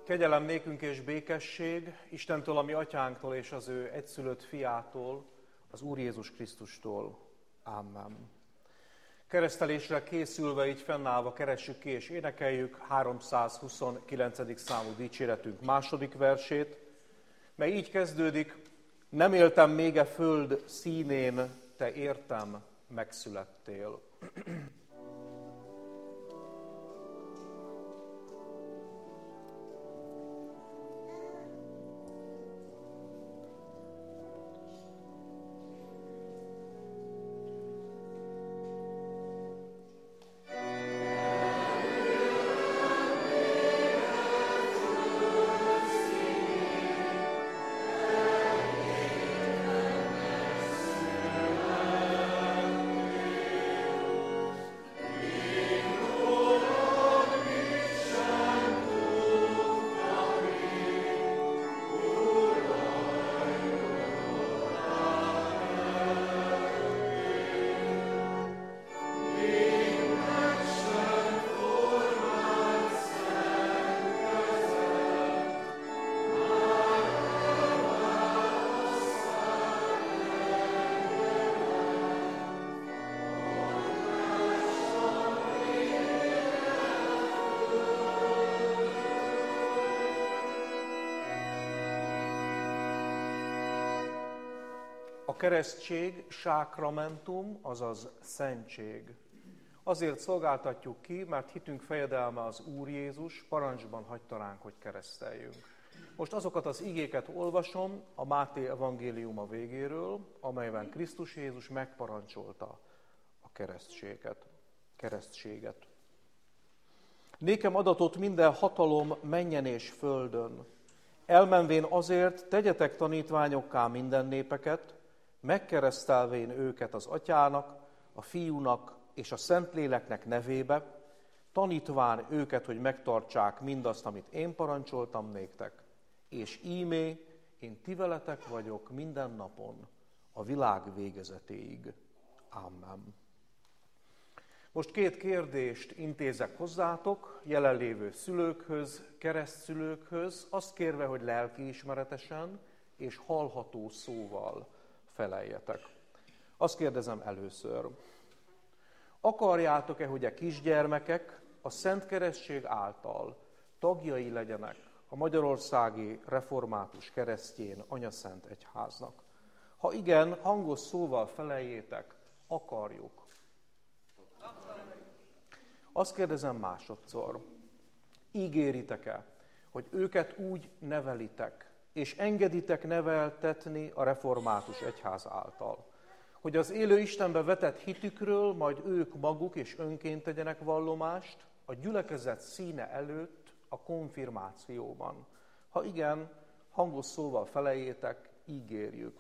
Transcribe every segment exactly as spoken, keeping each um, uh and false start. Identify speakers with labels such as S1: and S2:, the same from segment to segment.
S1: Kegyelem nékünk és békesség Istentől, a mi atyánktól és az ő egyszülött fiától, az Úr Jézus Krisztustól. Amen. Keresztelésre készülve, így fennállva keressük ki és énekeljük háromszázhuszonkilencedik számú dicséretünk második versét, mely így kezdődik: nem éltem még e föld színén, te értem megszülettél. A keresztség sákramentum, azaz szentség. Azért szolgáltatjuk ki, mert hitünk fejedelme az Úr Jézus parancsban hagyta ránk, hogy kereszteljünk. Most azokat az igéket olvasom a Máté evangéliuma végéről, amelyben Krisztus Jézus megparancsolta a keresztséget. keresztséget. Nékem adatot minden hatalom mennyen és földön. Elmenvén azért tegyetek tanítványokká minden népeket, megkeresztelvén őket az Atyának, a Fiúnak és a Szentléleknek nevébe, tanítván őket, hogy megtartsák mindazt, amit én parancsoltam néktek, és íme, én ti veletek vagyok minden napon, a világ végezetéig. Amen. Most két kérdést intézek hozzátok, jelenlévő szülőkhöz, keresztszülőkhöz, azt kérve, hogy lelkiismeretesen és hallható szóval feleljetek. Azt kérdezem először: akarjátok-e, hogy a kisgyermekek a Szent Keresztség által tagjai legyenek a Magyarországi Református Keresztény Anyaszent Egyháznak? Ha igen, hangos szóval feleljétek: akarjuk. Azt kérdezem másodszor: ígéritek-e, hogy őket úgy nevelitek, és engeditek neveltetni a Református Egyház által, hogy az élő Istenbe vetett hitükről majd ők maguk és önként tegyenek vallomást a gyülekezet színe előtt a konfirmációban? Ha igen, hangos szóval feleljétek: ígérjük.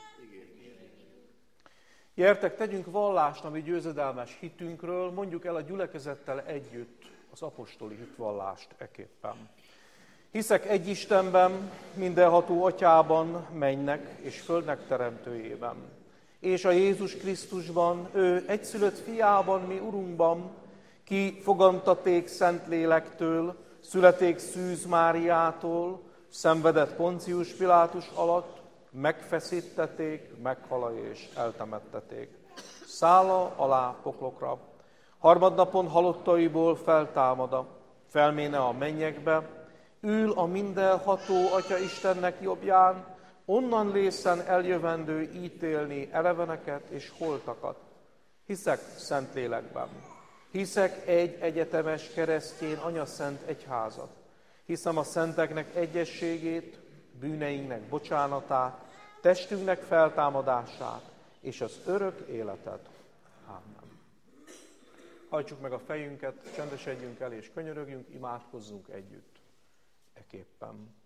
S1: Gyertek, tegyünk vallást a mi győzedelmes hitünkről, mondjuk el a gyülekezettel együtt az apostoli hitvallást eképpen. Hiszek egy Istenben, mindenható Atyában, mennynek és földnek teremtőjében, és a Jézus Krisztusban, ő egyszülött fiában, mi Urunkban, ki fogantaték Szentlélektől, születék Szűz Máriától, szenvedett Poncius Pilátus alatt, megfeszítették, meghala és eltemetteték. Szála alá poklokra, harmadnapon halottaiból feltámada, felméne a mennyekbe, ül a mindenható Atya Istennek jobbján, onnan lészen eljövendő ítélni eleveneket és holtakat. Hiszek Szentlélekben, hiszek egy egyetemes keresztény anyaszent egyházat, hiszem a szenteknek egyességét, bűneinknek bocsánatát, testünknek feltámadását és az örök életet. Amen. Hajtsuk meg a fejünket, csendesedjünk el és könyörögjünk, imádkozzunk együtt eképpen.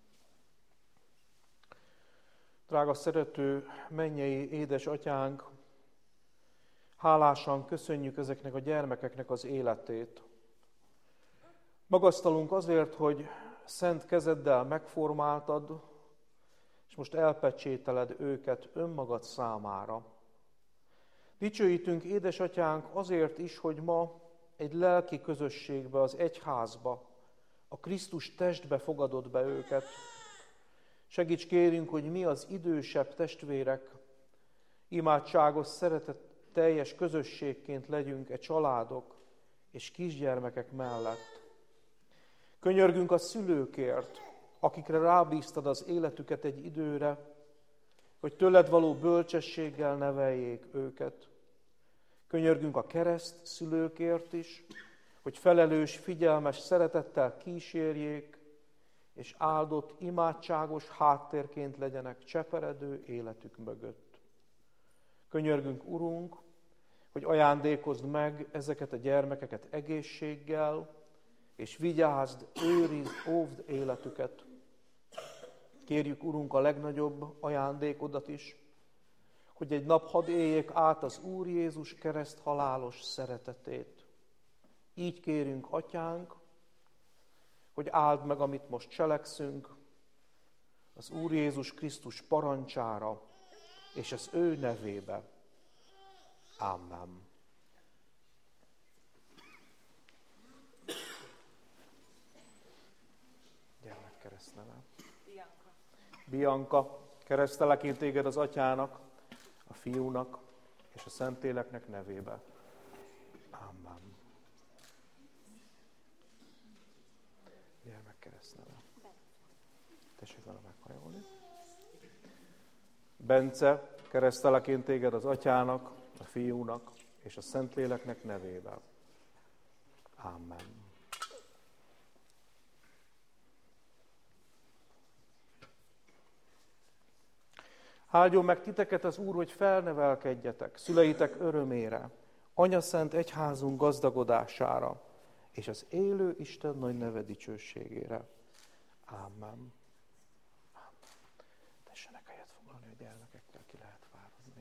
S1: Drága szerető mennyei édesatyánk, hálásan köszönjük ezeknek a gyermekeknek az életét. Magasztalunk azért, hogy szent kezeddel megformáltad, és most elpecsételed őket önmagad számára. Dicsőítünk, édesatyánk, azért is, hogy ma egy lelki közösségbe, az egyházba a Krisztus testbe fogadod be őket. Segíts kérünk, hogy mi az idősebb testvérek, imádságos, szeretet teljes közösségként legyünk e családok és kisgyermekek mellett. Könyörgünk a szülőkért, akikre rábíztad az életüket egy időre, hogy tőled való bölcsességgel neveljék őket. Könyörgünk a kereszt szülőkért is, hogy felelős, figyelmes szeretettel kísérjék, és áldott, imádságos háttérként legyenek cseperedő életük mögött. Könyörgünk, Urunk, hogy ajándékozd meg ezeket a gyermekeket egészséggel, és vigyázd, őrizd, óvd életüket. Kérjük, Urunk, a legnagyobb ajándékodat is, hogy egy nap hadd éljék át az Úr Jézus kereszt halálos szeretetét. Így kérünk, Atyánk, hogy áld meg, amit most cselekszünk, az Úr Jézus Krisztus parancsára, és az ő nevébe. Amen. Gyermek keresztneve.
S2: Bianca.
S1: Bianca, keresztelek én téged az Atyának, a Fiúnak és a Szentléleknek nevébe. Amen. Gyermek keresztneve. Tessék vele meghajolni. Bence, keresztelek én téged az Atyának, a Fiúnak és a Szentléleknek nevébe. Amen. Áldjon meg titeket az Úr, hogy felnevelkedjetek szüleitek örömére, Anyaszent egyházunk gazdagodására, és az élő Isten nagy neve dicsőségére. Amen. Tessenek helyet foglalni, a gyermekekkel ki lehet vározni.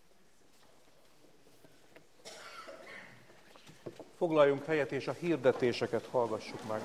S1: Foglaljunk helyet, és a hirdetéseket hallgassuk meg.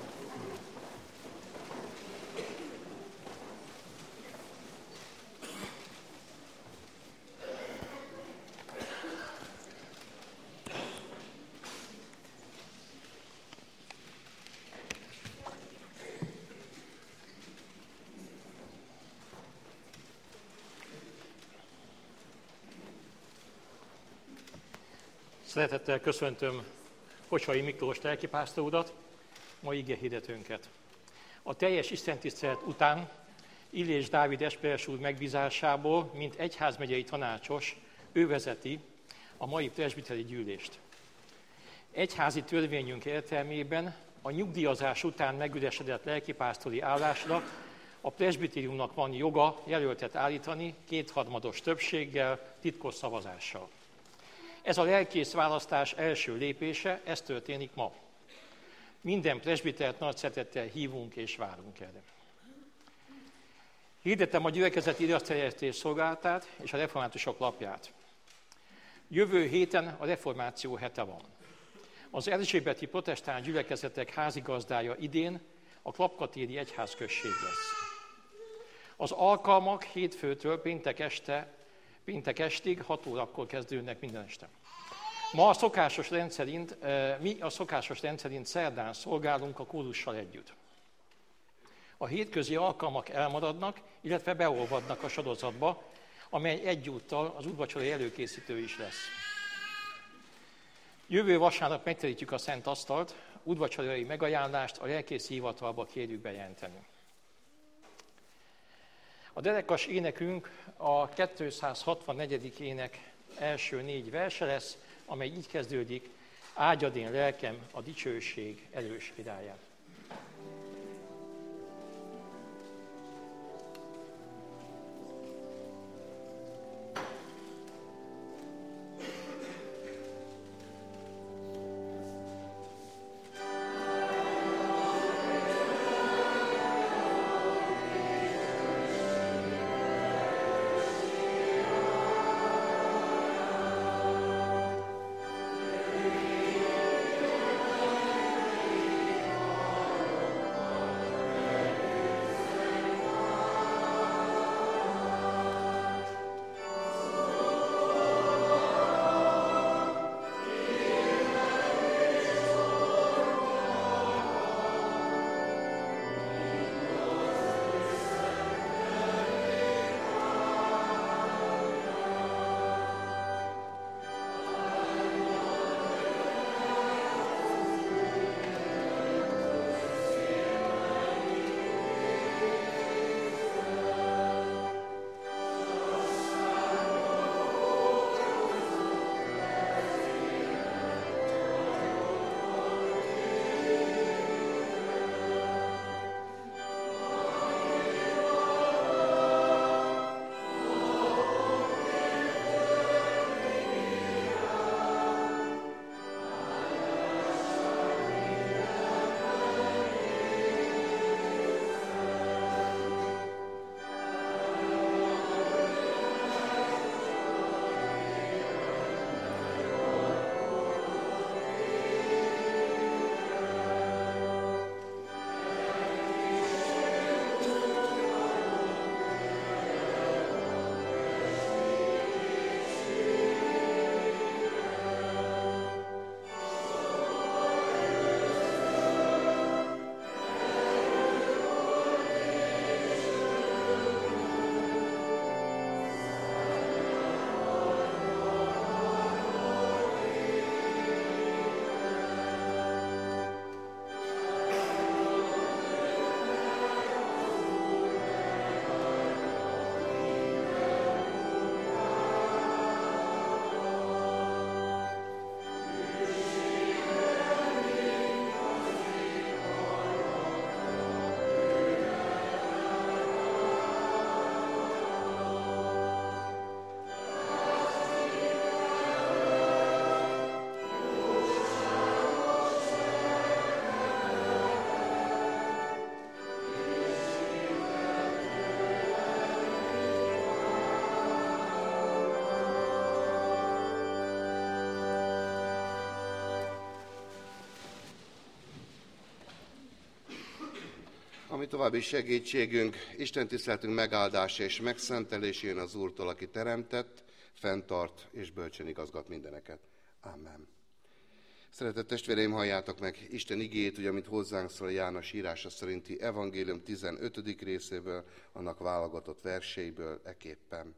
S3: Szeretettel köszöntöm Kocsai Miklós lelkipásztor urat, mai igehirdetőnket. A teljes istentisztelet után Illés Dávid esperes úr megbízásából, mint egyházmegyei tanácsos, ő vezeti a mai presbiteri gyűlést. Egyházi törvényünk értelmében a nyugdíjazás után megüresedett lelkipásztori állásra a presbitériumnak van joga jelöltet állítani kétharmados többséggel, titkos szavazással. Ez a lelkész választás első lépése, ez történik ma. Minden presbitert nagy szeretettel hívunk és várunk erre. Hirdetem a gyülekezeti iraszterjesztés szolgálatát és a reformátusok lapját. Jövő héten a reformáció hete van. Az erzsébeti protestáns gyülekezetek házigazdája idén a Klapkatéri egyházközség lesz. Az alkalmak hétfőtől péntek este Péntek estig, hat órakor kezdődnek minden este. Ma a szokásos rendszerint, mi a szokásos rendszerint szerdán szolgálunk a kórussal együtt. A hétközi alkalmak elmaradnak, illetve beolvadnak a sorozatba, amely egyúttal az úrvacsorai előkészítő is lesz. Jövő vasárnap megterítjük a Szent Asztalt, úrvacsorai megajánlást a lelkészi hivatalba kérjük bejelenteni. A derekas énekünk a kétszázhatvannegyedik ének első négy verse lesz, amely így kezdődik: áldjad én lelkem a dicsőség erős királyát.
S4: Amen.
S2: Ami további segítségünk, Isten tiszteletünk megáldása és megszentelésén az Úrtól, aki teremtett, fenntart és bölcsen igazgat mindeneket. Amen. Szeretett testvéreim, halljátok meg Isten igéjét, ugye, amit hozzánk szól a János írása szerinti evangélium tizenötödik részéből, annak válogatott verseiből eképpen.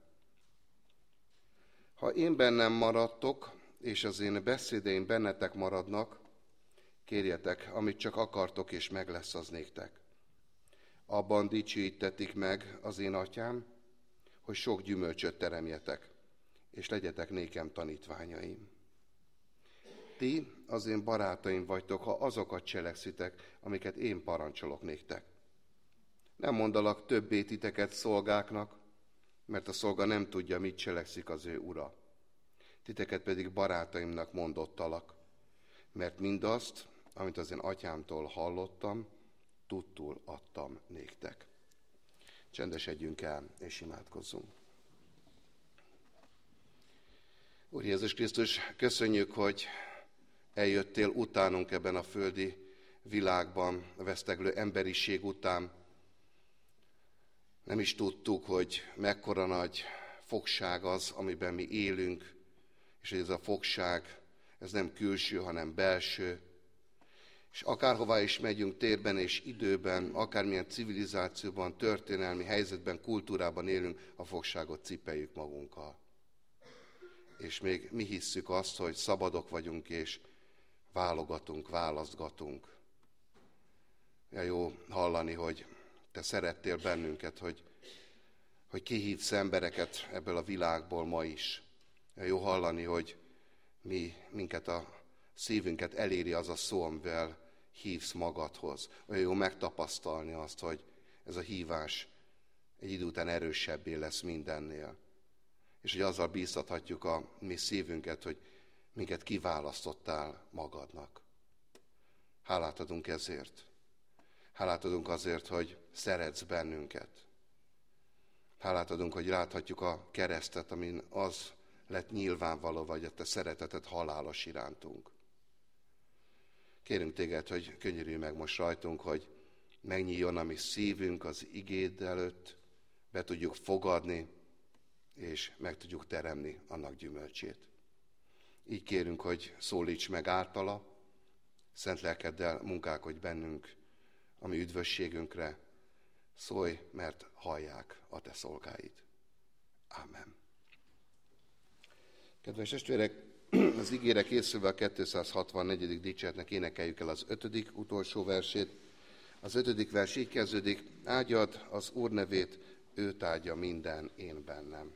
S2: Ha én bennem maradtok, és az én beszédeim bennetek maradnak, kérjetek, amit csak akartok, és meg lesz az néktek. Abban dicsőítetik meg az én atyám, hogy sok gyümölcsöt teremjetek, és legyetek nékem tanítványaim. Ti az én barátaim vagytok, ha azokat cselekszitek, amiket én parancsolok néktek. Nem mondalak többé titeket szolgáknak, mert a szolga nem tudja, mit cselekszik az ő ura. Titeket pedig barátaimnak mondottalak, mert mindazt, amit az én atyámtól hallottam, tudtul adtam néktek. Csendesedjünk el, és imádkozzunk. Úr Jézus Krisztus, köszönjük, hogy eljöttél utánunk ebben a földi világban, a veszteglő emberiség után. Nem is tudtuk, hogy mekkora nagy fogság az, amiben mi élünk, és hogy ez a fogság, ez nem külső, hanem belső. És akárhová is megyünk térben és időben, akármilyen civilizációban, történelmi helyzetben, kultúrában élünk, a fogságot cipeljük magunkkal. És még mi hisszük azt, hogy szabadok vagyunk, és válogatunk, választgatunk. Ja, jó hallani, hogy te szerettél bennünket, hogy, hogy kihívsz embereket ebből a világból ma is. Ja, jó hallani, hogy mi, minket a szívünket eléri az a szó, amivel hívsz magadhoz. Olyan jó megtapasztalni azt, hogy ez a hívás egy idő után erősebbé lesz mindennél. És hogy azzal bíztathatjuk a mi szívünket, hogy minket kiválasztottál magadnak. Hálát adunk ezért. Hálát adunk azért, hogy szeretsz bennünket. Hálát adunk, hogy láthatjuk a keresztet, amin az lett nyilvánvaló, vagy a te szereteted halálos irántunk. Kérünk téged, hogy könyörülj meg most rajtunk, hogy megnyíljon a mi szívünk az igéd előtt, be tudjuk fogadni, és meg tudjuk teremni annak gyümölcsét. Így kérünk, hogy szólíts meg általa, szent lelkeddel munkálkodj bennünk, a mi üdvösségünkre. Szólj, mert hallják a te szolgáid. Ámen. Kedves testvérek, az ígére készülve a kétszázhatvannegyedik dicséretnek énekeljük el az ötödik utolsó versét. Az ötödik vers így kezdődik: áldjad az Úr nevét, őt áldja minden én bennem.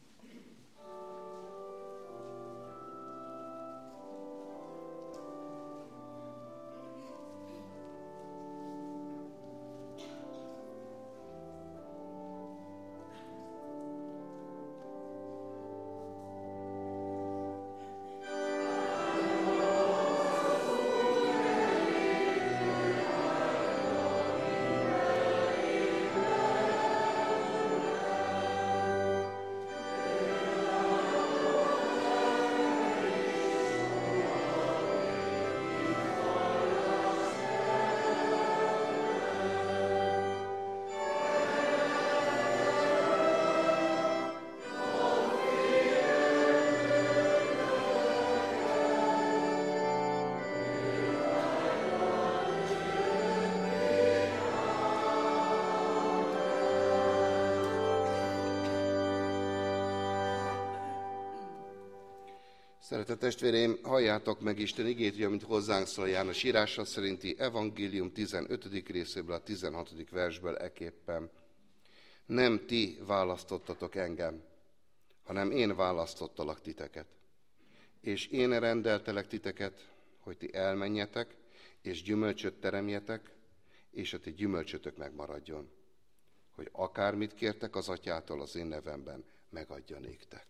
S2: Szeretett testvéreim, halljátok meg Isten igét, amit hozzánk szól János írása szerinti evangélium tizenötödik részéből, a tizenhatodik versből eképpen. Nem ti választottatok engem, hanem én választottalak titeket. És én rendeltelek titeket, hogy ti elmenjetek, és gyümölcsöt teremjetek, és a ti gyümölcsötök megmaradjon. Hogy akármit kértek az atyától az én nevemben, megadja néktek.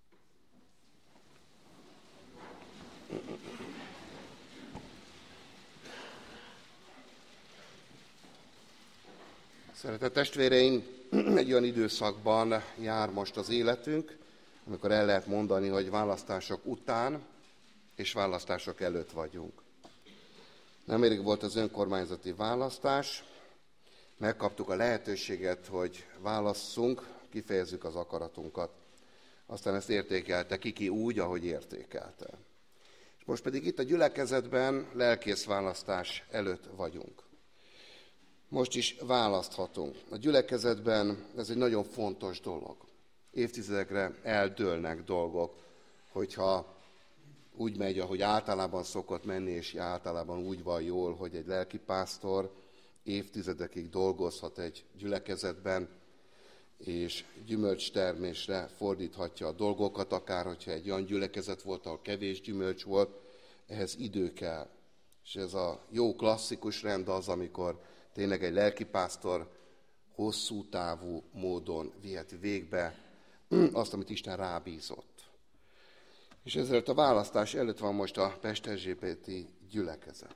S2: Szeretett testvéreim, egy olyan időszakban jár most az életünk, amikor el lehet mondani, hogy választások után és választások előtt vagyunk. Nemrég volt az önkormányzati választás, megkaptuk a lehetőséget, hogy válasszunk, kifejezzük az akaratunkat. Aztán ezt értékelte Kiki úgy, ahogy értékelte. És most pedig itt a gyülekezetben lelkész választás előtt vagyunk. Most is választhatunk. A gyülekezetben ez egy nagyon fontos dolog. Évtizedekre eldőlnek dolgok, hogyha úgy megy, ahogy általában szokott menni, és általában úgy van jól, hogy egy lelkipásztor évtizedekig dolgozhat egy gyülekezetben, és gyümölcstermésre fordíthatja a dolgokat, akár hogyha egy olyan gyülekezet volt, ahol kevés gyümölcs volt, ehhez idő kell. És ez a jó klasszikus rend az, amikor tényleg egy lelkipásztor hosszú távú módon viheti végbe azt, amit Isten rábízott. És ezért a választás előtt van most a pesterzsébeti gyülekezet.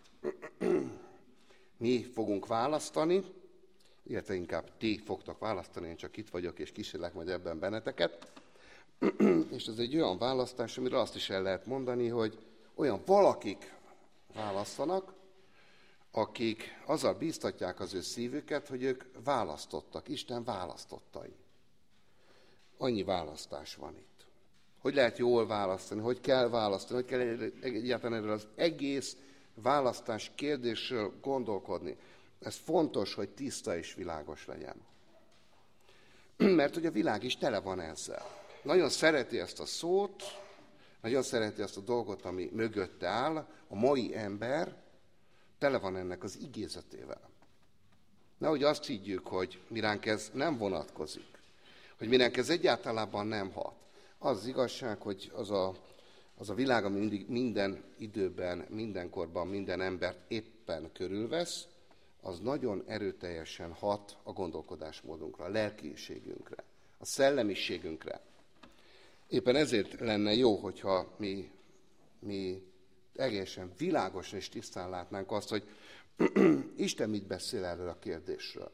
S2: Mi fogunk választani, illetve inkább ti fogtok választani, én csak itt vagyok, és kísérlek majd ebben benneteket. És ez egy olyan választás, amiről azt is el lehet mondani, hogy olyan valakik választanak, akik azzal bíztatják az ő szívüket, hogy ők választottak, Isten választottai. Annyi választás van itt. Hogy lehet jól választani, hogy kell választani, hogy kell egyáltalán erről az egész választás kérdésről gondolkodni. Ez fontos, hogy tiszta és világos legyen. Mert hogy a világ is tele van ezzel. Nagyon szereti ezt a szót, nagyon szereti ezt a dolgot, ami mögötte áll. A mai ember tele van ennek az igézetével. Nehogy azt higgyük, hogy miránk ez nem vonatkozik, hogy miránk ez egyáltalában nem hat. Az, az igazság, hogy az a, az a világ, ami mindig minden időben, mindenkorban minden embert éppen körülvesz, az nagyon erőteljesen hat a gondolkodásmódunkra, a lelkiségünkre, a szellemiségünkre. Éppen ezért lenne jó, hogyha mi, mi egészen világosan és tisztán látnánk azt, hogy Isten mit beszél erről a kérdésről.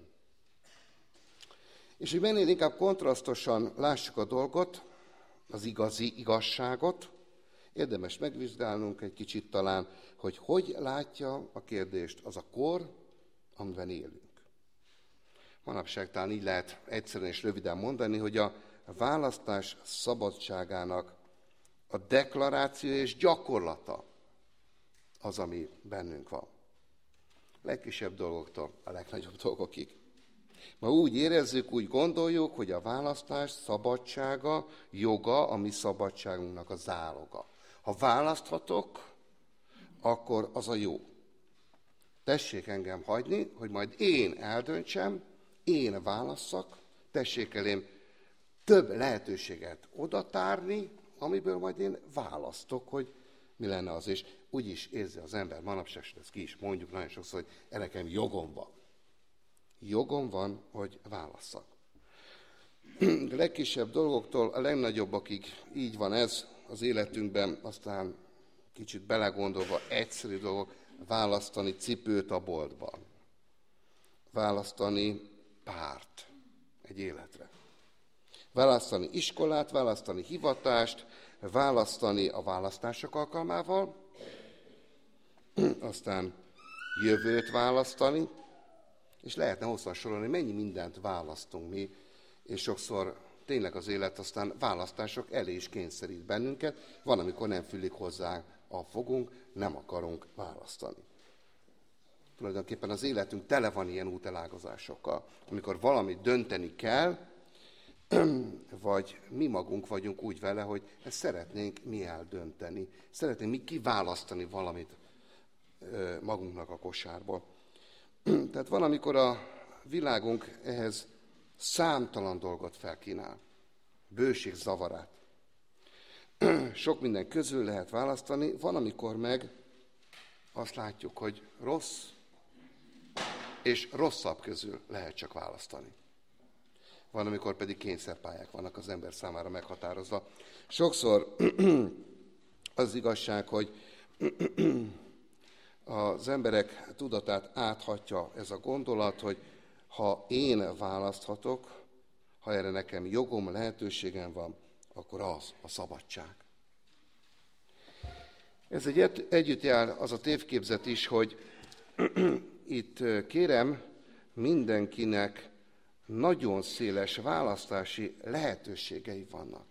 S2: És hogy minél inkább kontrasztosan lássuk a dolgot, az igazi igazságot, érdemes megvizsgálnunk egy kicsit talán, hogy hogy látja a kérdést az a kor, amiben élünk. Manapság talán így lehet egyszerűen és röviden mondani, hogy a választás szabadságának a deklaráció és gyakorlata az, ami bennünk van. Legkisebb dolgoktól a legnagyobb dolgokig. Ma úgy érezzük, úgy gondoljuk, hogy a választás szabadsága, joga, a mi szabadságunknak a záloga. Ha választhatok, akkor az a jó. Tessék engem hagyni, hogy majd én eldöntsem, én válasszak, tessék elém több lehetőséget odatárni, amiből majd én választok, hogy mi lenne az. És úgy is érzi az ember manapság, ezt ki is mondjuk nagyon sokszor, hogy erre nekem jogom van. Jogom van, hogy válasszak. A legkisebb dolgoktól a legnagyobbakig így van ez az életünkben, aztán kicsit belegondolva egyszerű dolgok, választani cipőt a boltban. Választani párt egy életre. Választani iskolát, választani hivatást, választani a választások alkalmával, aztán jövőt választani, és lehetne hosszan sorolni, mennyi mindent választunk mi, és sokszor tényleg az élet aztán választások elé is kényszerít bennünket, van, amikor nem fülik hozzá a fogunk, nem akarunk választani. Tulajdonképpen az életünk tele van ilyen útelágazásokkal, amikor valamit dönteni kell, vagy mi magunk vagyunk úgy vele, hogy ezt szeretnénk mi eldönteni, szeretnénk mi kiválasztani valamit magunknak a kosárból. Tehát van, amikor a világunk ehhez számtalan dolgot felkínál, bőség zavarát. Sok minden közül lehet választani, van, amikor meg azt látjuk, hogy rossz és rosszabb közül lehet csak választani. Van, amikor pedig kényszerpályák vannak az ember számára meghatározva. Sokszor az igazság, hogy az emberek tudatát áthatja ez a gondolat, hogy ha én választhatok, ha erre nekem jogom, lehetőségem van, akkor az a szabadság. Ez egy együtt jár az a tévképzet is, hogy itt kérem, mindenkinek nagyon széles választási lehetőségei vannak.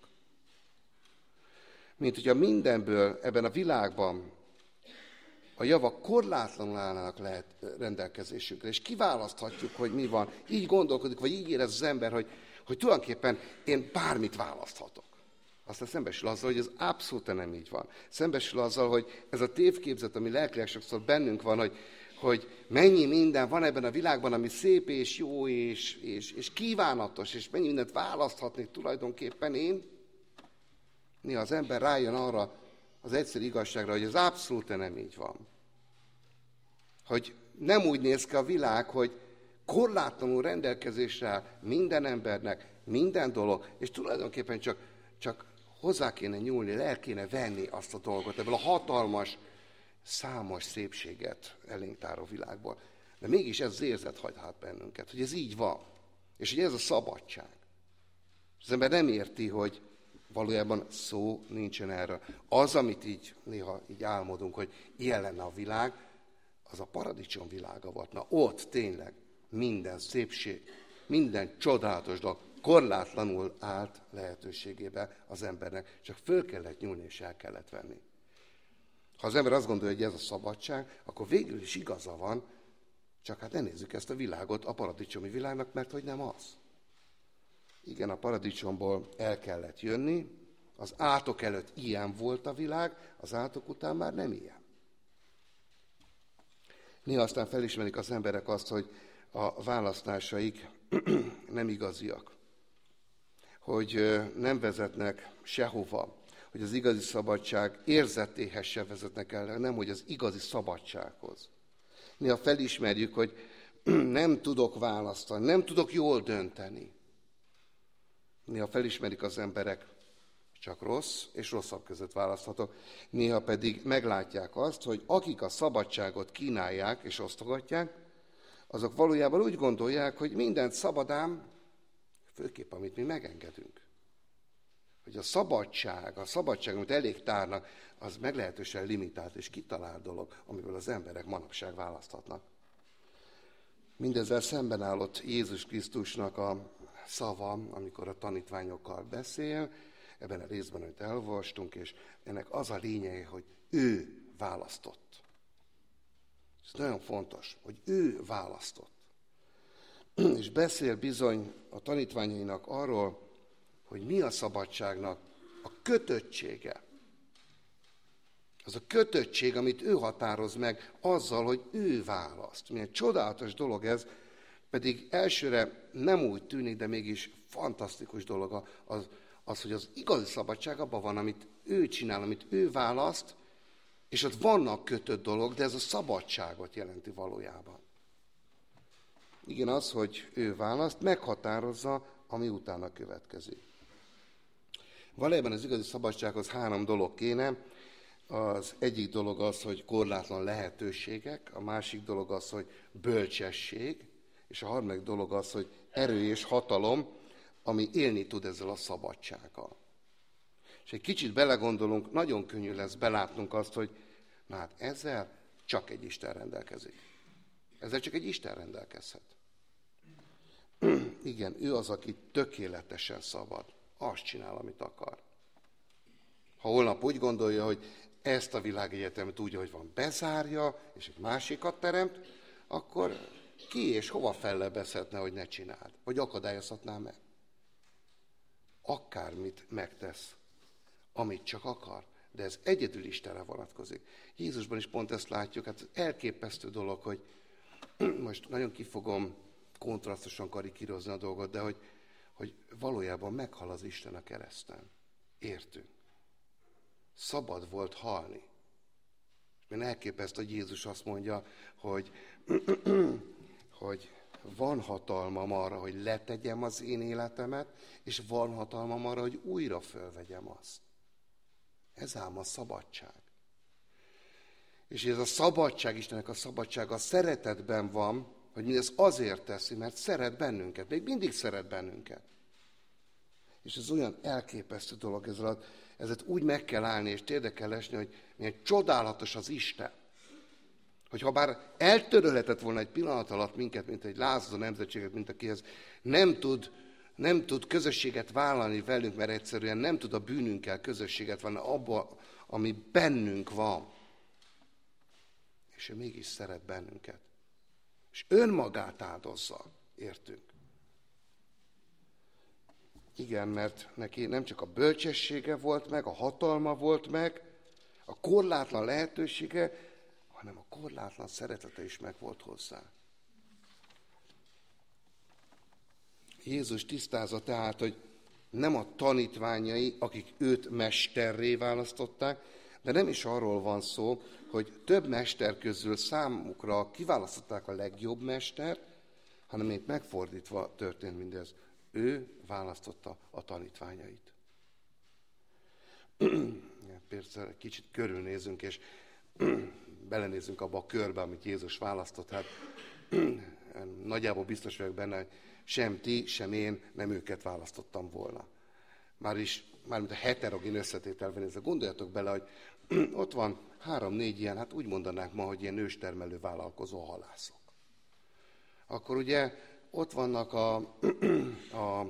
S2: Mint hogyha mindenből ebben a világban a javak korlátlanul állnának lehet rendelkezésünkre, és kiválaszthatjuk, hogy mi van. Így gondolkodik, vagy így érez az ember, hogy, hogy tulajdonképpen én bármit választhatok. Aztán szembesül azzal, hogy ez abszolút nem így van. Szembesül azzal, hogy ez a tévképzet, ami lelkileg sokszor bennünk van, hogy, hogy mennyi minden van ebben a világban, ami szép és jó és, és, és kívánatos, és mennyi mindent választhatnék tulajdonképpen én. Néha az ember rájön arra az egyszerű igazságra, hogy ez abszolút nem így van. Hogy nem úgy néz ki a világ, hogy korlátlanul rendelkezésre áll minden embernek, minden dolog, és tulajdonképpen csak, csak hozzá kéne nyúlni, le kéne venni azt a dolgot ebből a hatalmas, számos szépséget elénk táró világból. De mégis ez az érzet hagyhat bennünket, hogy ez így van. És hogy ez a szabadság. Az ember nem érti, hogy valójában szó nincsen erre. Az, amit így néha így álmodunk, hogy ilyen lenne a világ, az a paradicsom világa volt. Na ott tényleg minden szépség, minden csodálatos dolog korlátlanul állt lehetőségébe az embernek. Csak föl kellett nyúlni és el kellett venni. Ha az ember azt gondolja, hogy ez a szabadság, akkor végül is igaza van, csak hát ne nézzük ezt a világot a paradicsomi világnak, mert hogy nem az. Igen, a paradicsomból el kellett jönni, az átok előtt ilyen volt a világ, az átok után már nem ilyen. Néha aztán felismerik az emberek azt, hogy a választásaik nem igaziak, hogy nem vezetnek sehova, hogy az igazi szabadság érzetéhez se vezetnek el, nem, hogy az igazi szabadsághoz. Néha felismerjük, hogy nem tudok választani, nem tudok jól dönteni. Néha felismerik az emberek, csak rossz és rosszabb között választhatok. Néha pedig meglátják azt, hogy akik a szabadságot kínálják és osztogatják, azok valójában úgy gondolják, hogy mindent szabadám, főképp amit mi megengedünk. Hogy a szabadság, a szabadság, amit elég tárnak, az meglehetősen limitált és kitalált dolog, amiből az emberek manapság választhatnak. Mindezzel szemben állott Jézus Krisztusnak a szava, amikor a tanítványokkal beszél, ebben a részben, amit elolvastunk, és ennek az a lényege, hogy ő választott. Ez nagyon fontos, hogy ő választott. És beszél bizony a tanítványainak arról, hogy mi a szabadságnak a kötöttsége. Az a kötöttség, amit ő határoz meg azzal, hogy ő választ. Milyen csodálatos dolog ez, pedig elsőre nem úgy tűnik, de mégis fantasztikus dolog az, az, hogy az igazi szabadság abban van, amit ő csinál, amit ő választ, és ott vannak kötött dolog, de ez a szabadságot jelenti valójában. Igen, az, hogy ő választ, meghatározza, ami utána következik. Valójában az igazi szabadsághoz három dolog kéne. Az egyik dolog az, hogy korlátlan lehetőségek, a másik dolog az, hogy bölcsesség, és a harmadik dolog az, hogy erő és hatalom, ami élni tud ezzel a szabadsággal. És egy kicsit belegondolunk, nagyon könnyű lesz belátnunk azt, hogy na hát ezzel csak egy Isten rendelkezik. Ezzel csak egy Isten rendelkezhet. Igen, ő az, aki tökéletesen szabad. Azt csinál, amit akar. Ha holnap úgy gondolja, hogy ezt a világegyetemet úgy, ahogy van, bezárja, és egy másikat teremt, akkor ki és hova fellebezhetne, hogy ne csináld? Vagy akadályozhatná meg? Akármit megtesz, amit csak akar, de ez egyedül Istenre vonatkozik. Jézusban is pont ezt látjuk, hát elképesztő dolog, hogy most nagyon ki fogom kontrasztosan karikírozni a dolgot, de hogy, hogy valójában meghal az Isten a kereszten. Értünk. Szabad volt halni. Mert elképesztő, hogy Jézus azt mondja, hogy, hogy van hatalmam arra, hogy letegyem az én életemet, és van hatalmam arra, hogy újra fölvegyem azt. Ez ám a szabadság. És ez a szabadság, Istennek a szabadsága a szeretetben van, hogy mindez azért teszi, mert szeret bennünket, még mindig szeret bennünket. És ez olyan elképesztő dolog, ezzel, ezzel úgy meg kell állni, és térdre kell esni, hogy milyen csodálatos az Isten. hogy ha bár eltörölhetett volna egy pillanat alatt minket, mint egy lázadó nemzetséget, mint akihez nem tud, nem tud közösséget vállalni velünk, mert egyszerűen nem tud a bűnünkkel közösséget vállalni abba, ami bennünk van. És ő mégis szeret bennünket. És önmagát áldozza, értünk. Igen, mert neki nem csak a bölcsessége volt meg, a hatalma volt meg, a korlátlan lehetősége, hanem a korlátlan szeretete is meg volt hozzá. Jézus tisztázza tehát, hogy nem a tanítványai, akik őt mesterré választották, de nem is arról van szó, hogy több mester közül számukra kiválasztották a legjobb mestert, hanem épp megfordítva történt mindez. Ő választotta a tanítványait. Persze egy kicsit körülnézünk, és belenézünk abba a körbe, amit Jézus választott. Hát nagyjából biztos vagyok benne, hogy sem ti, sem én nem őket választottam volna. Már is, mármint a heterogén összetételben nézve, gondoljatok bele, hogy ott van három-négy ilyen, hát úgy mondanák ma, hogy ilyen őstermelő vállalkozó halászok. Akkor ugye ott vannak a, a,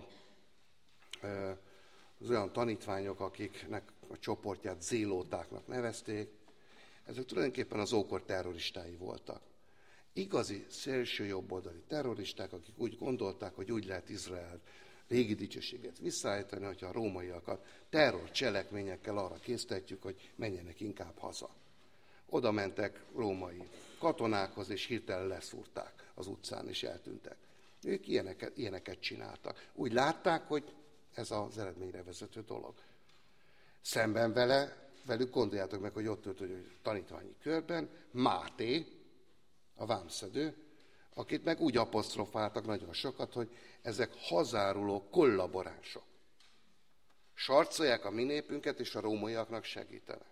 S2: az olyan tanítványok, akiknek a csoportját zélótáknak nevezték. Ezek tulajdonképpen az ókor terroristái voltak. Igazi szélsőjobboldali terroristák, akik úgy gondolták, hogy úgy lehet Izrael régi dicsőséget visszaállítani, hogyha a rómaiakat terrorcselekményekkel arra késztetjük, hogy menjenek inkább haza. Oda mentek római katonákhoz, és hirtelen leszúrták az utcán, és eltűntek. Ők ilyeneket, ilyeneket csináltak. Úgy látták, hogy ez az eredményre vezető dolog. Szemben vele, velük gondoljátok meg, hogy ott ült, hogy tanítványi körben Máté, a vámszedő, akit meg úgy apostrofáltak nagyon sokat, hogy ezek hazáruló kollaboránsok. Sarcolják a mi népünket, és a rómaiaknak segítenek.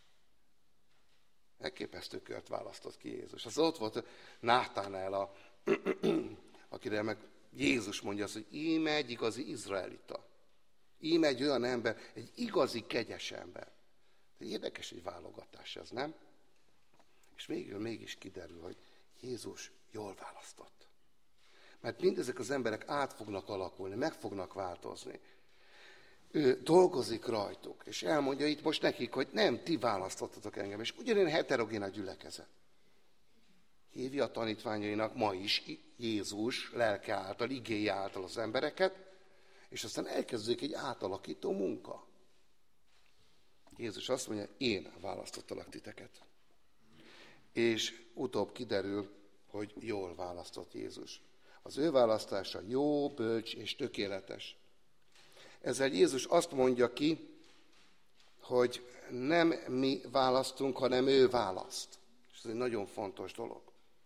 S2: Elképesztő kört választott ki Jézus. Az ott volt Nátánál, a, akire meg Jézus mondja azt, hogy íme egy igazi izraelita. Íme egy olyan ember, egy igazi kegyes ember. De érdekes egy válogatás ez, nem? És végül mégis kiderül, hogy Jézus jól választott. Mert mindezek az emberek át fognak alakulni, meg fognak változni. Ő dolgozik rajtuk, és elmondja itt most nekik, hogy nem, ti választottatok engem, és ugyanilyen heterogén a gyülekezet. Hívja a tanítványainak ma is Jézus lelke által, igéje által az embereket, és aztán elkezdődik egy átalakító munka. Jézus azt mondja, én választottalak titeket. És utóbb kiderül, hogy jól választott Jézus. Az ő választása jó, bölcs és tökéletes. Ezzel Jézus azt mondja ki, hogy nem mi választunk, hanem ő választ. És ez egy nagyon fontos dolog.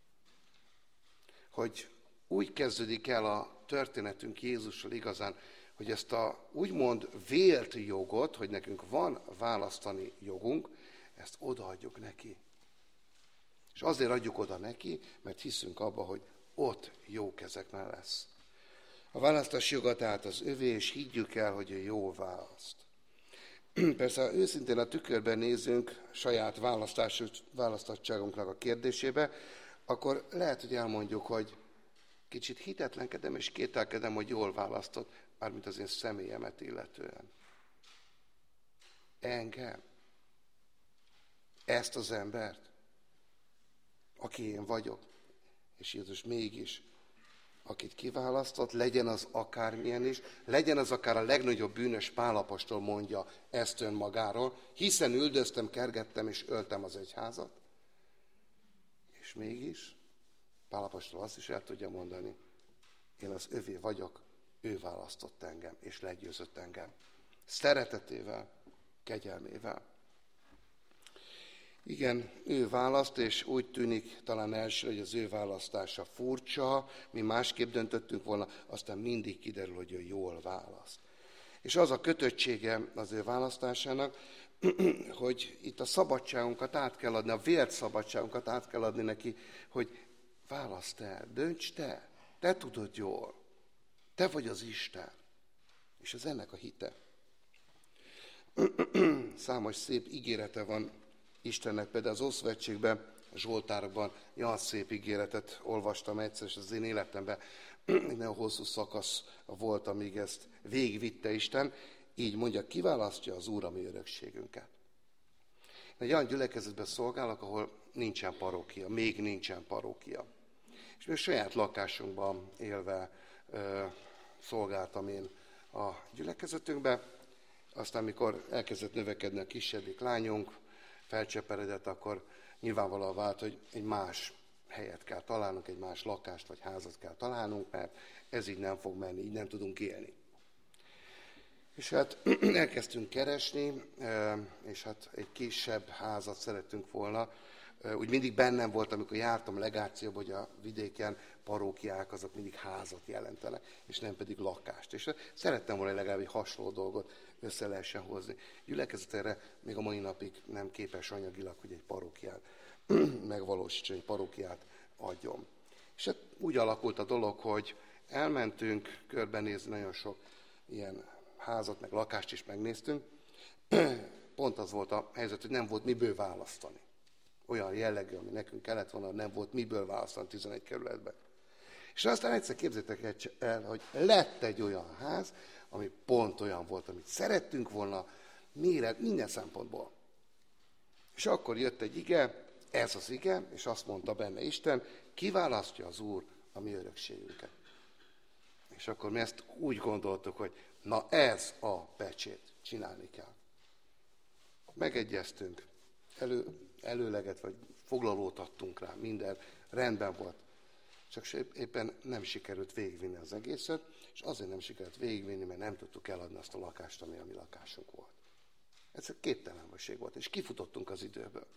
S2: Hogy úgy kezdődik el a történetünk Jézussal igazán, hogy ezt a úgymond vélt jogot, hogy nekünk van választani jogunk, ezt odaadjuk neki. És azért adjuk oda neki, mert hiszünk abba, hogy ott jó kezekben lesz. A választás joga tehát az övé, és higgyük el, hogy ő jól választ. Persze, ha őszintén a tükörben nézünk saját választottságunknak a kérdésébe, akkor lehet, hogy elmondjuk, hogy kicsit hitetlenkedem és kételkedem, hogy jól választott, mármint az én személyemet illetően. Engem. Ezt az embert, aki én vagyok. És Jézus mégis, akit kiválasztott, legyen az akármilyen is, legyen az akár a legnagyobb bűnös Pál apostol mondja ezt önmagáról, hiszen üldöztem, kergettem és öltem az egyházat. És mégis Pál apostol azt is el tudja mondani, én az övé vagyok, ő választott engem, és legyőzött engem. Szeretetével, kegyelmével. Igen, ő választ, és úgy tűnik talán első, hogy az ő választása furcsa, mi másképp döntöttünk volna, aztán mindig kiderül, hogy ő jól választ. És az a kötöttsége az ő választásának, hogy itt a szabadságunkat át kell adni, a vélt szabadságunkat át kell adni neki, hogy választ el, dönts te, te tudod jól, te vagy az Isten, és ez ennek a hite. Számos szép ígérete van Istennek, például az Ószövetségben Zsoltárokban olyan szép ígéretet olvastam egyszer, és az én életemben egy nagyon hosszú szakasz volt, amíg ezt végigvitte Isten. Így mondja, kiválasztja az Úr a mi örökségünket. Egy olyan gyülekezetben szolgálok, ahol nincsen parókia, még nincsen parókia. És mi saját lakásunkban élve ö, szolgáltam én a gyülekezetünkbe. Aztán, mikor elkezdett növekedni a kisebbik lányunk, felcseperedett, akkor nyilvánvalóan vált, hogy egy más helyet kell találnunk, egy más lakást vagy házat kell találnunk, mert ez így nem fog menni, így nem tudunk élni. És hát elkezdtünk keresni, és hát egy kisebb házat szerettünk volna. Úgy mindig bennem volt, amikor jártam legációba, hogy a vidéken parókiák azok mindig házat jelentenek, és nem pedig lakást. És szerettem volna legalább egy hasonló dolgot össze lehessen hozni. Gyülekezet erre még a mai napig nem képes anyagilag, hogy egy parókiát megvalósítson, egy parókiát adjon. És hát úgy alakult a dolog, hogy elmentünk körbenézni, nagyon sok ilyen házat, meg lakást is megnéztünk. Pont az volt a helyzet, hogy nem volt miből választani. Olyan jellegű, ami nekünk kellett volna, nem volt miből választani tizenegy kerületben. És aztán egyszer képzeljétek el, hogy lett egy olyan ház, ami pont olyan volt, amit szerettünk volna, méret, minden szempontból. És akkor jött egy ige, ez az ige, és azt mondta benne Isten, kiválasztja az Úr a mi örökségünket. És akkor mi ezt úgy gondoltuk, hogy na ez a pecsét, csinálni kell. Megegyeztünk, elő, előleget vagy foglalót adtunk rá, minden rendben volt. Csak éppen nem sikerült végigvinni az egészet, és azért nem sikerült végigvinni, mert nem tudtuk eladni azt a lakást, ami a mi lakásunk volt. Ez egy képtelenesség volt, és kifutottunk az időből.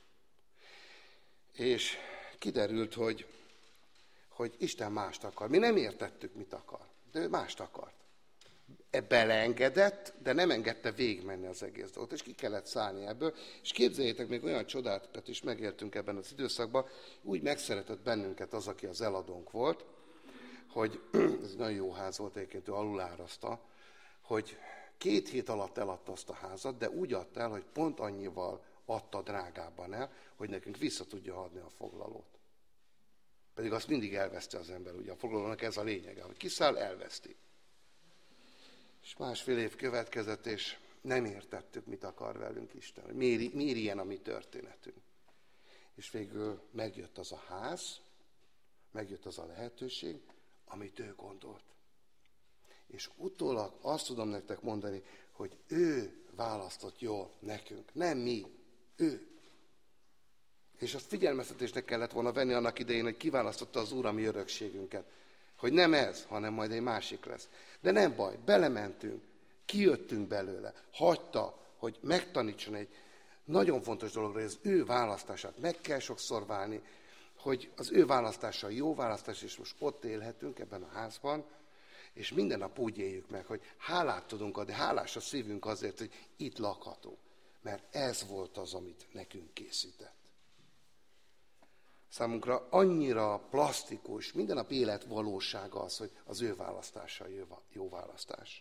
S2: És kiderült, hogy, hogy Isten mást akar. Mi nem értettük, mit akar, de ő mást akart. Beleengedett, de nem engedte végigmenni az egész dolgot, és ki kellett szállni ebből. És képzeljétek, még olyan csodákat is megértünk ebben az időszakban, úgy megszeretett bennünket az, aki az eladónk volt, hogy ez nagyon jó ház volt, egyébként ő alulárazta, hogy két hét alatt eladta azt a házat, de úgy adta el, hogy pont annyival adta drágábban el, hogy nekünk vissza tudja adni a foglalót. Pedig azt mindig elveszti az ember, ugye a foglalónak ez a lényege, hogy kiszáll, elveszti. És másfél év következett, és nem értettük, mit akar velünk Isten, hogy miért, miért ilyen a mi történetünk. És végül megjött az a ház, megjött az a lehetőség, amit ő gondolt. És utólag azt tudom nektek mondani, hogy ő választott jól nekünk, nem mi, ő. És azt figyelmeztetésnek kellett volna venni annak idején, hogy kiválasztotta az Úr a mi örökségünket. Hogy nem ez, hanem majd egy másik lesz. De nem baj, belementünk, kijöttünk belőle, hagyta, hogy megtanítson egy nagyon fontos dologra, hogy az ő választását meg kell sokszor válni, hogy az ő választása jó választás, és most ott élhetünk ebben a házban, és minden nap úgy éljük meg, hogy hálát tudunk adni, hálás a szívünk azért, hogy itt lakhatunk. Mert ez volt az, amit nekünk készített. Számunkra annyira plastikus, minden nap élet valósága az, hogy az ő választása a jó választás.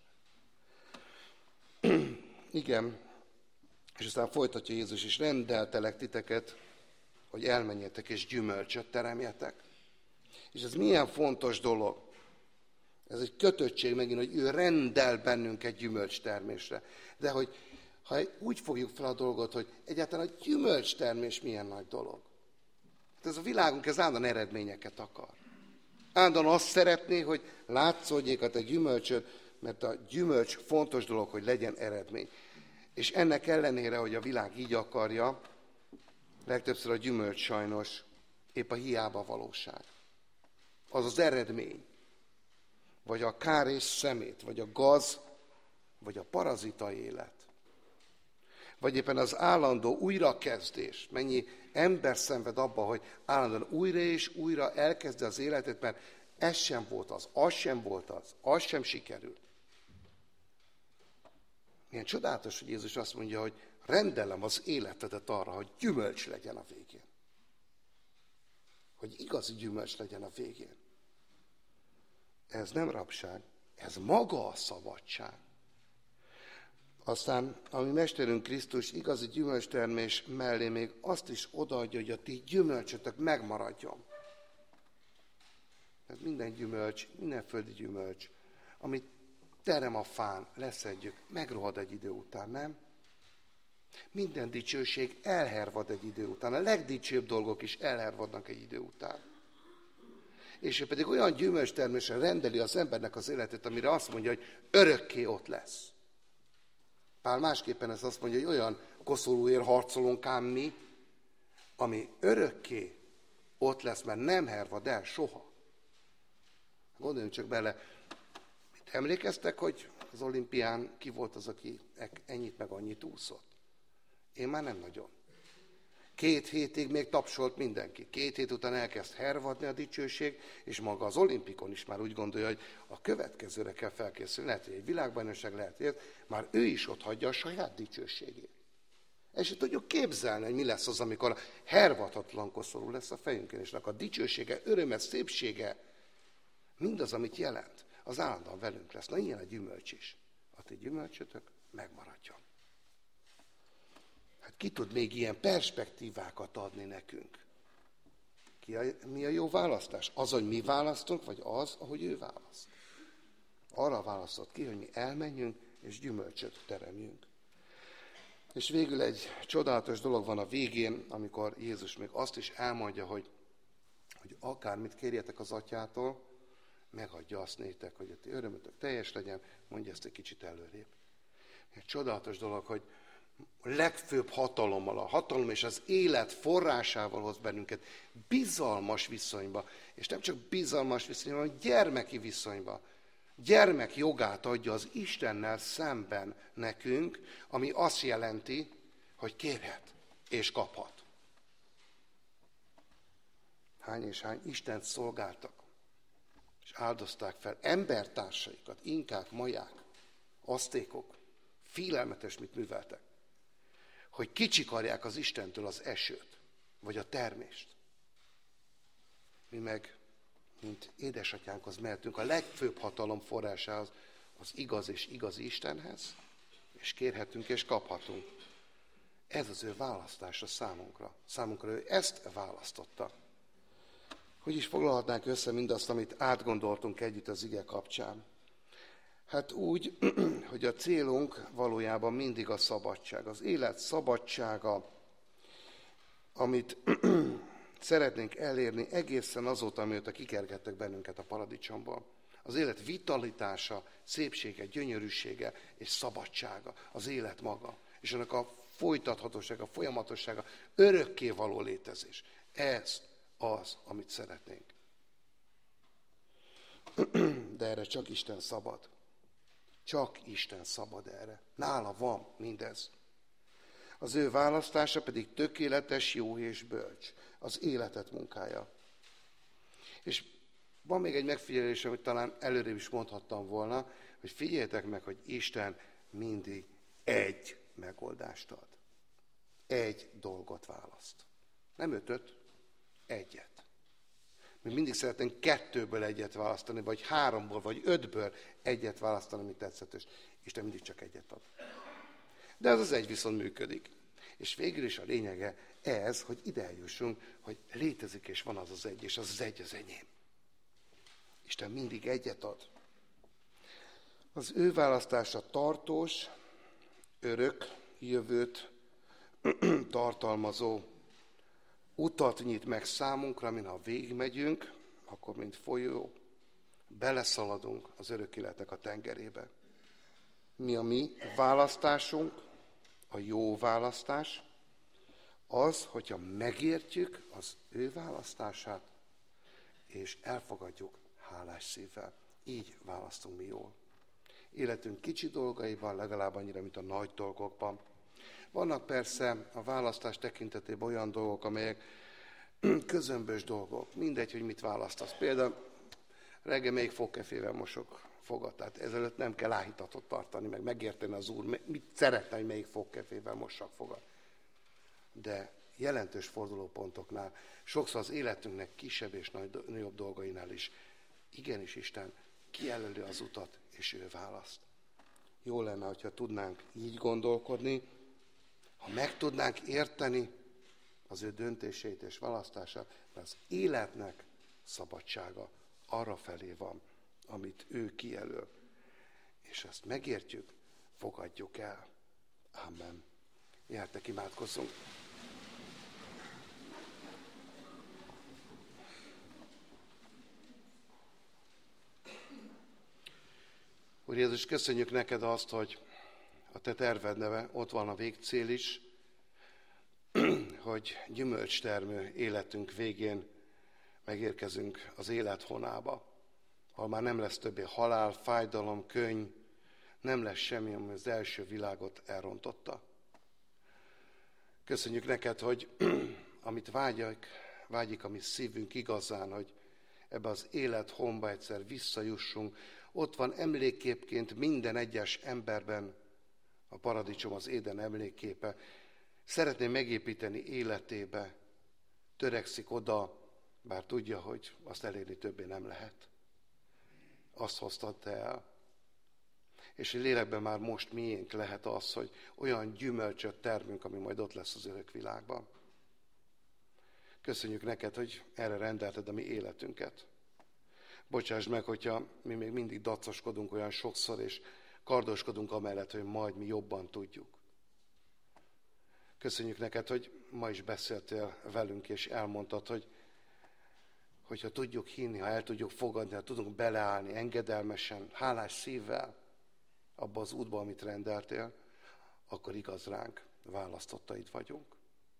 S2: Igen, és aztán folytatja Jézus, és rendeltelek titeket, hogy elmenjetek és gyümölcsöt teremjetek. És ez milyen fontos dolog. Ez egy kötöttség megint, hogy ő rendel bennünket gyümölcstermésre. De hogy ha úgy fogjuk fel a dolgot, hogy egyáltalán a gyümölcstermés milyen nagy dolog. Ez a világunk, ez állandóan eredményeket akar. Állandóan azt szeretné, hogy látszódjék a te gyümölcsöd, mert a gyümölcs fontos dolog, hogy legyen eredmény. És ennek ellenére, hogy a világ így akarja, legtöbbször a gyümölcs sajnos épp a hiába valóság. Az az eredmény, vagy a kár és szemét, vagy a gaz, vagy a parazita élet. Vagy éppen az állandó újrakezdés. Mennyi ember szenved abba, hogy állandóan újra és újra elkezdi az életet, mert ez sem volt az, az sem volt az, az sem sikerült. Milyen csodálatos, hogy Jézus azt mondja, hogy rendelem az életedet arra, hogy gyümölcs legyen a végén. Hogy igazi gyümölcs legyen a végén. Ez nem rabság, ez maga a szabadság. Aztán a mi Mesterünk Krisztus igazi gyümölcstermés mellé még azt is odaadja, hogy a ti gyümölcsötök megmaradjon. Tehát minden gyümölcs, minden földi gyümölcs, amit terem a fán, leszedjük, megrohad egy idő után, nem? Minden dicsőség elhervad egy idő után. A legdicsőbb dolgok is elhervadnak egy idő után. És ő pedig olyan gyümölcstermésre rendeli az embernek az életét, amire azt mondja, hogy örökké ott lesz. Pál másképpen ezt azt mondja, hogy olyan koszorúért harcolunk ám mi, ami örökké ott lesz, mert nem hervad el soha. Gondoljunk csak bele, mit emlékeztek, hogy az olimpián ki volt az, aki ennyit meg annyit úszott? Én már nem nagyon. Két hétig még tapsolt mindenki. Két hét után elkezd hervadni a dicsőség, és maga az olimpikon is már úgy gondolja, hogy a következőre kell felkészülni. Lehet, hogy egy világbajnokság, lehet, hogy már ő is ott hagyja a saját dicsőségét. És tudjuk képzelni, hogy mi lesz az, amikor hervadhatatlan koszorú lesz a fejünkön, és a dicsősége, öröme, szépsége, mindaz, amit jelent, az állandóan velünk lesz. Na, ilyen a gyümölcs is. A ti gyümölcsötök megmaradjon. Hát ki tud még ilyen perspektívákat adni nekünk? Ki a, mi a jó választás? Az, hogy mi választunk, vagy az, ahogy ő választ? Arra választott ki, hogy mi elmenjünk, és gyümölcsöt teremjünk. És végül egy csodálatos dolog van a végén, amikor Jézus még azt is elmondja, hogy, hogy akármit kérjetek az atyától, megadja azt nétek, hogy a ti örömötök teljes legyen, mondja ezt egy kicsit előrébb. Egy csodálatos dolog, hogy a legfőbb hatalommal, a hatalom és az élet forrásával hoz bennünket bizalmas viszonyba, és nem csak bizalmas viszonyba, hanem gyermeki viszonyba. Gyermek jogát adja az Istennel szemben nekünk, ami azt jelenti, hogy kérhet és kaphat. Hány és hány Istent szolgáltak, és áldozták fel embertársaikat, inkák, maják, aztékok, félelmetes, mit műveltek, hogy kicsikarják az Istentől az esőt, vagy a termést. Mi meg, mint édesatyánkhoz mehetünk a legfőbb hatalom forrásához, az igaz és igazi Istenhez, és kérhetünk és kaphatunk. Ez az ő választása számunkra. Számunkra ő ezt választotta. Hogy is foglalhatnánk össze mindazt, amit átgondoltunk együtt az ige kapcsán? Hát úgy, hogy a célunk valójában mindig a szabadság. Az élet szabadsága, amit szeretnénk elérni egészen azóta, amióta kikergettek bennünket a paradicsomból. Az élet vitalitása, szépsége, gyönyörűsége és szabadsága, az élet maga. És annak a folytathatósága, a folyamatossága, örökké való létezés. Ez az, amit szeretnénk. De erre csak Isten szabad. Csak Isten szabad erre. Nála van mindez. Az ő választása pedig tökéletes, jó és bölcs. Az életet munkája. És van még egy megfigyelés, amit talán előrébb is mondhattam volna, hogy figyeljetek meg, hogy Isten mindig egy megoldást ad. Egy dolgot választ. Nem ötöt, egyet. Mi mindig szeretnénk kettőből egyet választani, vagy háromból, vagy ötből egyet választani, ami tetszetős. Isten mindig csak egyet ad. De az az egy viszont működik. És végül is a lényege ez, hogy ide eljussunk, hogy létezik és van az az egy, és az az egy az enyém. Isten mindig egyet ad. Az ő választása tartós, örök, jövőt tartalmazó utat nyit meg számunkra, mint ha végigmegyünk, akkor mint folyó, beleszaladunk az örök életek a tengerébe. Mi a mi választásunk, a jó választás, az, hogyha megértjük az ő választását, és elfogadjuk hálás szívvel. Így választunk mi jól. Életünk kicsi dolgaiban legalább annyira, mint a nagy dolgokban. Vannak persze a választás tekintetében olyan dolgok, amelyek közömbös dolgok. Mindegy, hogy mit választasz. Például reggel melyik fogkefével mosok fogat. Tehát ezelőtt nem kell áhítatot tartani, meg megérteni az Úr, mit szeretne, hogy melyik fogkefével mossak fogat. De jelentős fordulópontoknál, sokszor az életünknek kisebb és nagyobb dolgainál is, igenis Isten kijelöli az utat, és ő választ. jó lenne, hogyha tudnánk így gondolkodni, ha meg tudnánk érteni az ő döntéseit és választását, mert az életnek szabadsága arra felé van, amit ő kijelöl. És ezt megértjük, fogadjuk el. Amen. Gyertek, imádkozzunk. Úr Jézus, köszönjük neked azt, hogy a te terved neve, ott van a végcél is, hogy gyümölcstermő életünk végén megérkezünk az élet honába, ahol már nem lesz többé halál, fájdalom, könny, nem lesz semmi, ami az első világot elrontotta. Köszönjük neked, hogy amit vágyik, vágyik a mi szívünk igazán, hogy ebbe az élet honba egyszer visszajussunk. Ott van emlékképként minden egyes emberben a paradicsom, az Éden emlékképe. Szeretném megépíteni életébe, törekszik oda, bár tudja, hogy azt elérni többé nem lehet. Azt hoztad te el. És a lélekben már most miénk lehet az, hogy olyan gyümölcsöt termünk, ami majd ott lesz az örök világban. Köszönjük neked, hogy erre rendelted a mi életünket. Bocsásd meg, hogyha mi még mindig dacoskodunk olyan sokszor, és kardoskodunk amellett, hogy majd mi jobban tudjuk. Köszönjük neked, hogy ma is beszéltél velünk, és elmondtad, hogy hogyha tudjuk hinni, ha el tudjuk fogadni, ha tudunk beleállni engedelmesen, hálás szívvel abba az útba, amit rendeltél, akkor igaz ránk, választottaid vagyunk.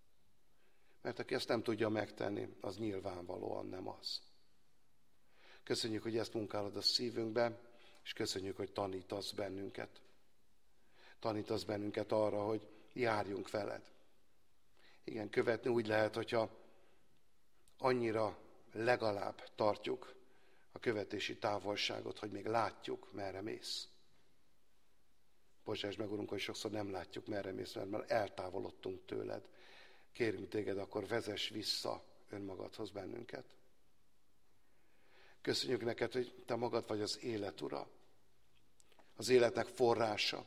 S2: Mert aki ezt nem tudja megtenni, az nyilvánvalóan nem az. Köszönjük, hogy ezt munkálod a szívünkbe, és köszönjük, hogy tanítasz bennünket. Tanítasz bennünket arra, hogy járjunk veled. Igen, követni úgy lehet, hogyha annyira legalább tartjuk a követési távolságot, hogy még látjuk, merre mész. Bocsáss meg, Urunk, hogy sokszor nem látjuk, merre mész, mert már eltávolodtunk tőled. Kérünk téged, akkor vezess vissza önmagadhoz bennünket. Köszönjük neked, hogy te magad vagy az élet ura, az életnek forrása.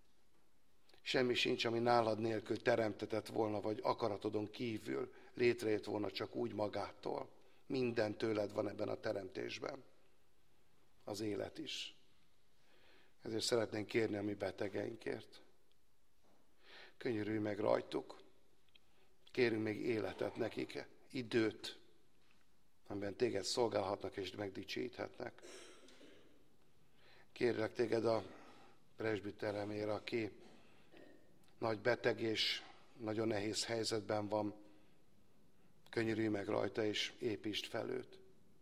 S2: Semmi sincs, ami nálad nélkül teremtetett volna, vagy akaratodon kívül létrejött volna csak úgy magától. Minden tőled van ebben a teremtésben. Az élet is. Ezért szeretnénk kérni a mi betegeinkért. Könyörülj meg rajtuk. Kérünk még életet nekik, időt, amiben téged szolgálhatnak és megdicsíthetnek. Kérlek téged a presbiteremért, aki nagy beteg és nagyon nehéz helyzetben van, könyörülj meg rajta és építsd fel őt.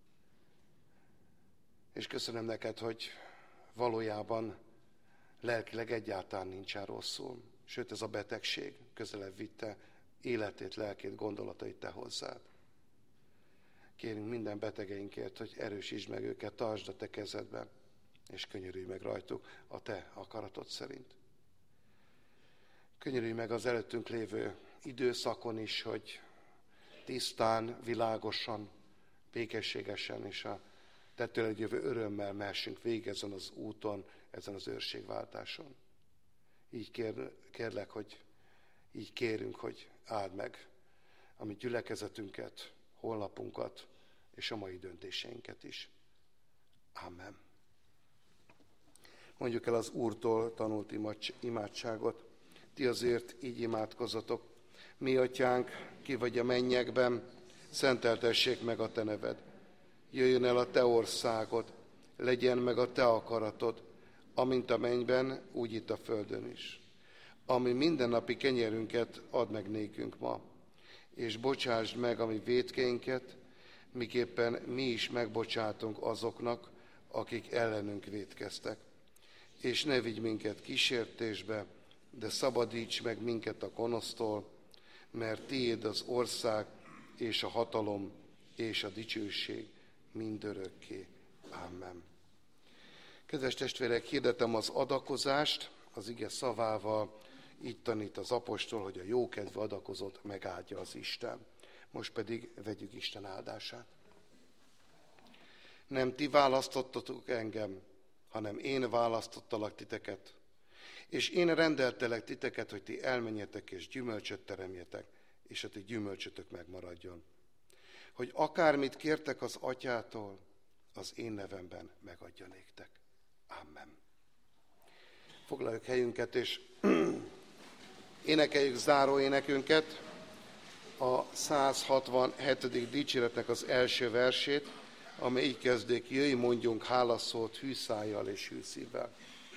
S2: És köszönöm neked, hogy valójában lelkileg egyáltalán nincsen rosszul. Sőt, ez a betegség közelebb vitte életét, lelkét, gondolatait te hozzád. Kérünk minden betegeinkért, hogy erősítsd meg őket, tartsd a te kezedben, és könyörülj meg rajtuk a te akaratod szerint. Könyörülj meg az előttünk lévő időszakon is, hogy tisztán, világosan, békességesen és a tettőleg jövő örömmel mehessünk végig ezen az úton, ezen az őrségváltáson. Így kér, kérlek, hogy így kérünk, hogy áld meg a mi gyülekezetünket, holnapunkat és a mai döntéseinket is. Amen. Mondjuk el az Úrtól tanult imádságot. Ti azért így imádkozzatok. Mi atyánk, ki vagy a mennyekben, szenteltessék meg a te neved. Jöjjön el a te országod, legyen meg a te akaratod, amint a mennyben, úgy itt a földön is. Ami mindennapi kenyerünket add meg nékünk ma, és bocsásd meg a mi vétkeinket, miképpen mi is megbocsátunk azoknak, akik ellenünk vétkeztek. És ne vigy minket kísértésbe, de szabadíts meg minket a gonosztól, mert tiéd az ország, és a hatalom, és a dicsőség mindörökké. Amen. Kedves testvérek, hirdetem az adakozást, az ige szavával, így tanít az apostol, hogy a jókedvű adakozót megáldja az Isten. Most pedig vegyük Isten áldását. Nem ti választottatok engem, hanem én választottalak titeket, És én rendeltelek titeket, hogy ti elmenjetek és gyümölcsöt teremjetek, és a ti gyümölcsötök megmaradjon. Hogy akármit kértek az atyától, az én nevemben megadja néktek. Amen. Foglaljuk helyünket, és énekeljük záró énekünket, a száz hatvanhetedik dicséretnek az első versét, amely így kezdődik: jöjj, mondjunk hálaszót hű szájjal és hű szívvel.